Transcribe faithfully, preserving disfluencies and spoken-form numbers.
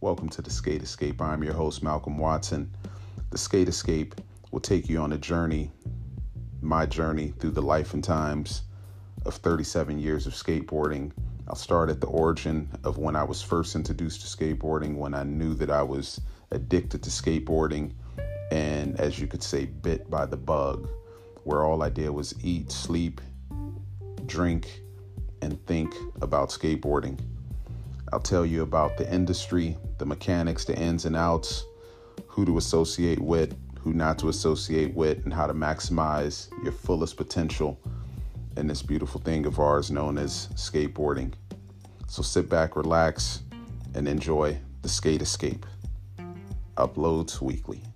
Welcome to the Skate Escape. I'm your host, Malcolm Watson. The Skate Escape will take you on a journey, my journey through the life and times of thirty-seven years of skateboarding. I'll start at the origin of when I was first introduced to skateboarding, when I knew that I was addicted to skateboarding and, as you could say, bit by the bug, where all I did was eat, sleep, drink, and think about skateboarding. I'll tell you about the industry, the mechanics, the ins and outs, who to associate with, who not to associate with, and how to maximize your fullest potential in this beautiful thing of ours known as skateboarding. So sit back, relax, and enjoy the Skate Escape. Uploads weekly.